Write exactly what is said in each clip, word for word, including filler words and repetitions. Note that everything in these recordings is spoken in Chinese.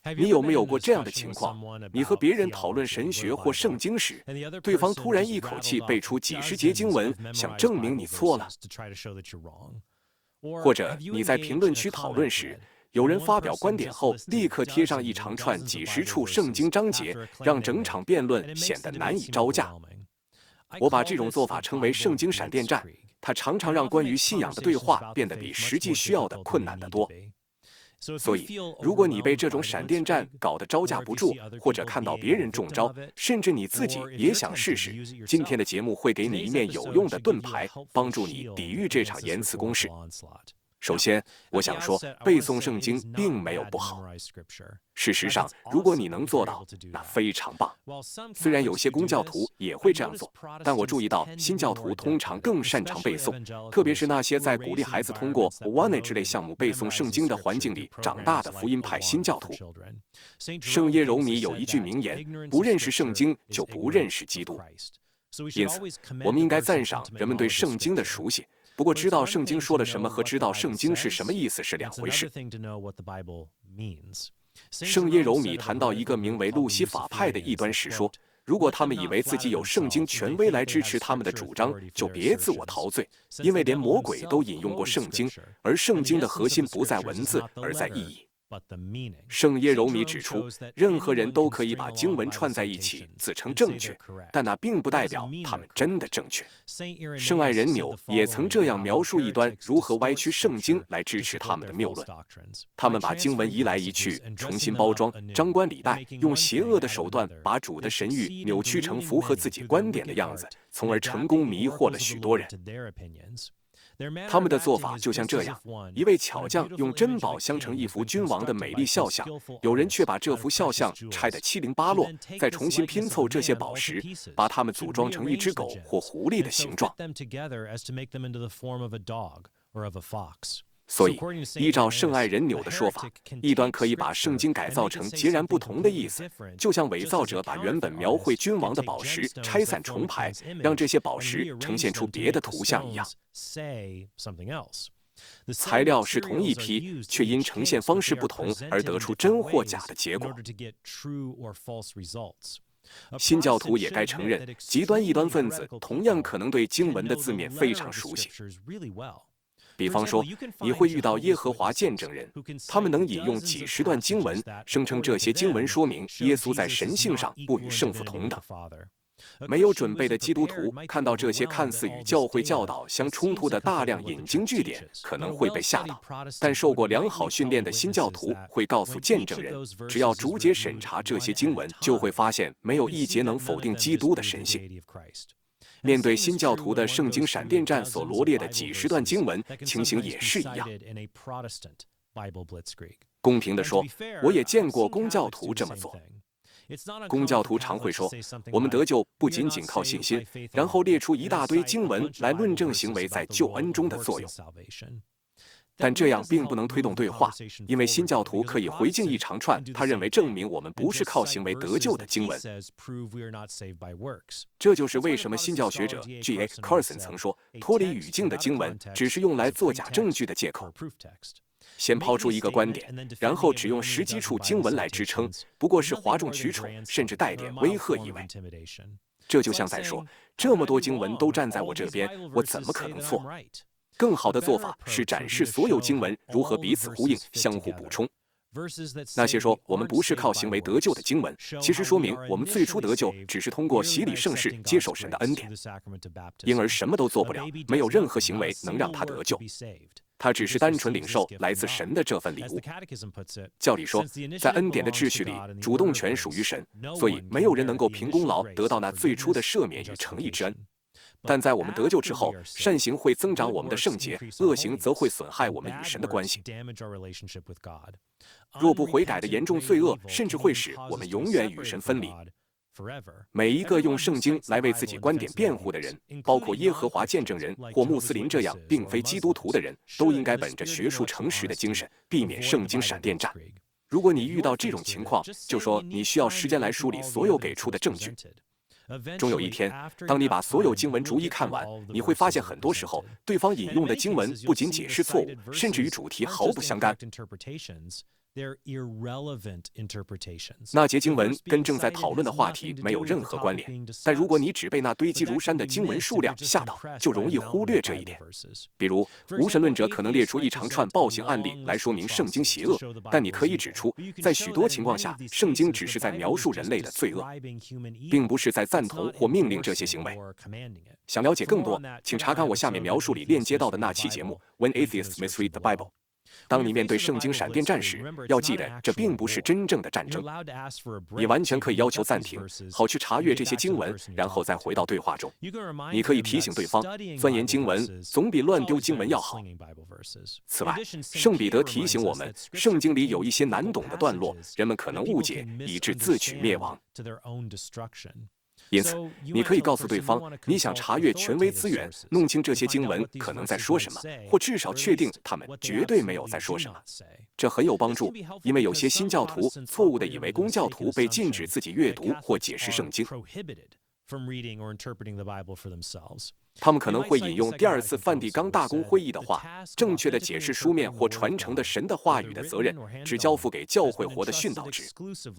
你有没有过这样的情况？你和别人讨论神学或圣经时，对方突然一口气背出几十节经文，想证明你错了？或者你在评论区讨论时，有人发表观点后，立刻贴上一长串几十处圣经章节，让整场辩论显得难以招架。我把这种做法称为圣经闪电战，它常常让关于信仰的对话变得比实际需要的困难得多。所以，如果你被这种闪电战搞得招架不住，或者看到别人中招，甚至你自己也想试试，今天的节目会给你一面有用的盾牌，帮助你抵御这场言辞攻势。首先，我想说，背诵圣经并没有不好。事实上，如果你能做到，那非常棒。虽然有些公教徒也会这样做，但我注意到新教徒通常更擅长背诵，特别是那些在鼓励孩子通过 O N E 之类项目背诵圣经的环境里长大的福音派新教徒。圣耶柔米有一句名言：不认识圣经就不认识基督。因此，我们应该赞赏人们对圣经的熟悉。不过，知道圣经说了什么和知道圣经是什么意思是两回事。圣耶柔米谈到一个名为路西法派的异端时说，如果他们以为自己有圣经权威来支持他们的主张，就别自我陶醉，因为连魔鬼都引用过圣经，而圣经的核心不在文字，而在意义。圣耶柔米指出，任何人都可以把经文串在一起，自称正确，但那并不代表他们真的正确。圣爱人纽也曾这样描述异端如何歪曲圣经来支持他们的谬论。他们把经文移来移去，重新包装，张冠李戴，用邪恶的手段把主的神谕扭曲成符合自己观点的样子，从而成功迷惑了许多人。他们的做法就像这样：一位巧匠用珍宝镶成一幅君王的美丽肖像，有人却把这幅肖像拆得七零八落，再重新拼凑这些宝石，把它们组装成一只狗或狐狸的形状。所以，依照圣爱人纽的说法，异端可以把圣经改造成截然不同的意思，就像伪造者把原本描绘君王的宝石拆散重排，让这些宝石呈现出别的图像一样。材料是同一批，却因呈现方式不同而得出真或假的结果。新教徒也该承认，极端异端分子同样可能对经文的字面非常熟悉。比方说，你会遇到耶和华见证人，他们能引用几十段经文，声称这些经文说明耶稣在神性上不与圣父同等。没有准备的基督徒看到这些看似与教会教导相冲突的大量引经据典，可能会被吓到。但受过良好训练的新教徒会告诉见证人，只要逐节审查这些经文，就会发现没有一节能否定基督的神性。面对新教徒的圣经闪电战所罗列的几十段经文，情形也是一样。公平地说，我也见过公教徒这么做。公教徒常会说，我们得救不仅仅靠信心，然后列出一大堆经文来论证行为在救恩中的作用。但这样并不能推动对话，因为新教徒可以回敬一长串他认为证明我们不是靠行为得救的经文。这就是为什么新教学者 G A Carson 曾说，脱离语境的经文只是用来作假证据的借口。先抛出一个观点，然后只用十几处经文来支撑，不过是哗众取宠，甚至带点威吓意味。这就像在说，这么多经文都站在我这边，我怎么可能错？更好的做法是展示所有经文如何彼此呼应、相互补充。那些说我们不是靠行为得救的经文，其实说明我们最初得救只是通过洗礼圣事接受神的恩典，因而什么都做不了，没有任何行为能让他得救。他只是单纯领受来自神的这份礼物。教理说，在恩典的秩序里，主动权属于神，所以没有人能够凭功劳得到那最初的赦免与诚意之恩。但在我们得救之后，善行会增长我们的圣洁，恶行则会损害我们与神的关系。若不悔改的严重罪恶，甚至会使我们永远与神分离。每一个用圣经来为自己观点辩护的人，包括耶和华见证人或穆斯林这样并非基督徒的人，都应该本着学术诚实的精神，避免圣经闪电战。如果你遇到这种情况，就说你需要时间来梳理所有给出的证据。终有一天，当你把所有经文逐一看完，你会发现很多时候，对方引用的经文不仅解释错误，甚至与主题毫不相干。 那节经文跟正在讨论的话题没有任何关联，但如果你只被那堆积如山的经文数量吓到，就容易忽略这一点。比如，无神论者可能列出一长串暴行案例来说明圣经邪恶，但你可以指出，在许多情况下，圣经只是在描述人类的罪恶，并不是在赞同或命令这些行为。想了解更多，请查看我下面描述里链接到的那期节目《When Atheists Misread the Bible》。当你面对圣经闪电战时，要记得这并不是真正的战争。你完全可以要求暂停，好去查阅这些经文，然后再回到对话中。你可以提醒对方，钻研经文总比乱丢经文要好。此外，圣彼得提醒我们，圣经里有一些难懂的段落，人们可能误解，以致自取灭亡。因此，你可以告诉对方，你想查阅权威资源，弄清这些经文可能在说什么，或至少确定他们绝对没有在说什么。这很有帮助，因为有些新教徒错误地以为公教徒被禁止自己阅读或解释圣经。他们可能会引用第二次梵蒂冈大公会议的话，正确的解释书面或传承的神的话语的责任只交付给教会活的训导职。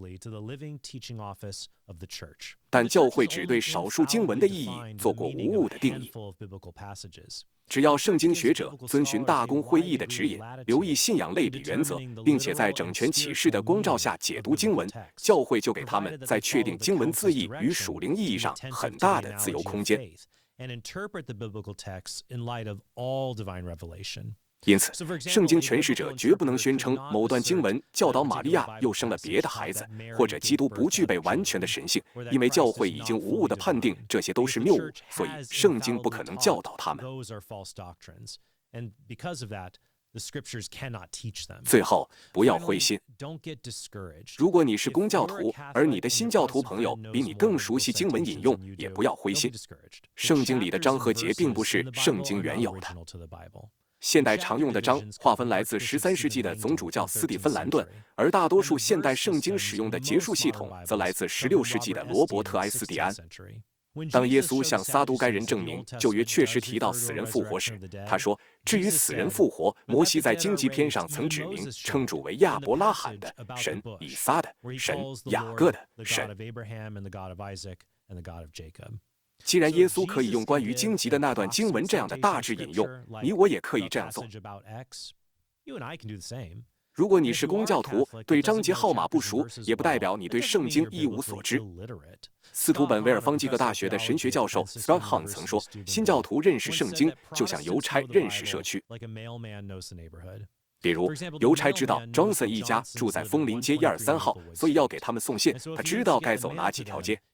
但教会只对少数经文的意义做过无误的定义。只要圣经学者遵循大公会议的指引，留意信仰类比原则，并且在整全启示的光照下解读经文，教会就给他们在确定经文字义与属灵意义上很大的自由空间。因此，圣经诠释者绝不能宣称某段经文教导玛利亚又生了别的孩子，或者基督不具备完全的神性，因为教会已经无误地判定这些都是谬误，所以圣经不可能教导他们。最后，不要灰心。如果你是公教徒，而你的新教徒朋友比你更熟悉经文引用，也不要灰心。圣经里的章和节并不是圣经原有的。现代常用的章划分来自十三世纪的总主教斯蒂芬·兰顿，而大多数现代圣经使用的结束系统则来自十六世纪的罗伯特·埃斯蒂安。当耶稣向撒都该人证明旧约确实提到死人复活时，他说：“至于死人复活，摩西在荆棘篇上曾指明称主为亚伯拉罕的神、以撒的神、雅各的神。”既然耶稣可以用关于荆棘的那段经文这样的大致引用，你我也可以这样做。如果你是公教徒，对章节号码不熟，也不代表你对圣经一无所知。斯图本维尔方济各大学的神学教授 Scott Hahn 曾说，新教徒认识圣经就像邮差认识社区。比如，邮差知道 Johnson 一家住在枫林街一二三号，所以要给他们送信，他知道该走哪几条街。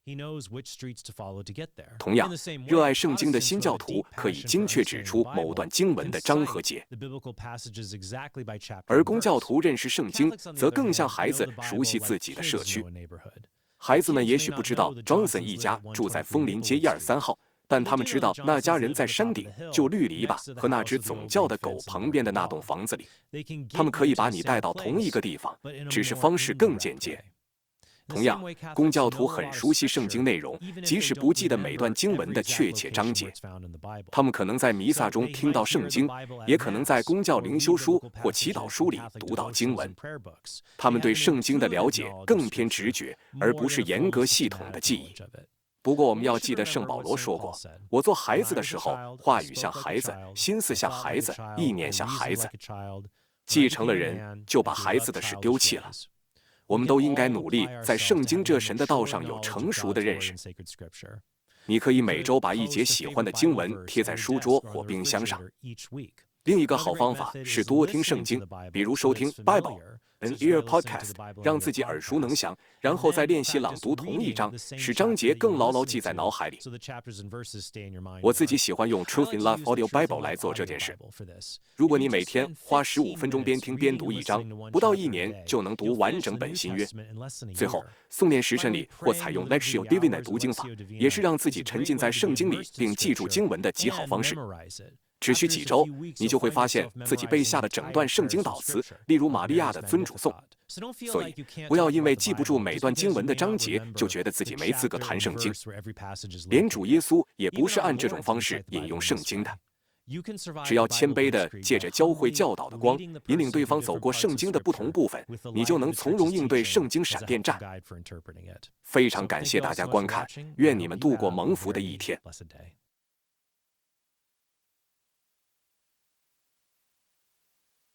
同样，热爱圣经的新教徒可以精确指出某段经文的章和节，而公教徒认识圣经则更像孩子熟悉自己的社区。孩子们也许不知道 Johnson 一家住在枫林街一二三号，但他们知道那家人在山顶旧绿篱笆和那只总叫的狗旁边的那栋房子里。他们可以把你带到同一个地方，只是方式更间接。同样，公教徒很熟悉圣经内容，即使不记得每段经文的确切章节。他们可能在弥撒中听到圣经，也可能在公教灵修书或祈祷书里读到经文。他们对圣经的了解更偏直觉，而不是严格系统的记忆。不过，我们要记得圣保罗说过：“我做孩子的时候，话语像孩子，心思像孩子，意念像孩子。继承了人，就把孩子的事丢弃了。”我们都应该努力在圣经这神的道上有成熟的认识。你可以每周把一节喜欢的经文贴在书桌或冰箱上。另一个好方法是多听圣经，比如收听 Bible an Ear Podcast， 让自己耳熟能详，然后再练习朗读同一章，使章节更牢牢记在脑海里。我自己喜欢用 Truth in Love Audio Bible 来做这件事。如果你每天花十五分钟边听边读一章，不到一年就能读完整本新约。最后，诵念时辰里或采用 Lectio Divina 读经法，也是让自己沉浸在圣经里并记住经文的极好方式。只需几周，你就会发现自己背下的整段圣经祷词，例如玛利亚的尊主颂。所以，不要因为记不住每段经文的章节，就觉得自己没资格谈圣经。连主耶稣也不是按这种方式引用圣经的。 只要谦卑地借着教会教导的光，引领对方走过圣经的不同部分，你就能从容应对圣经闪电战。非常感谢大家观看，愿你们度过蒙福的一天。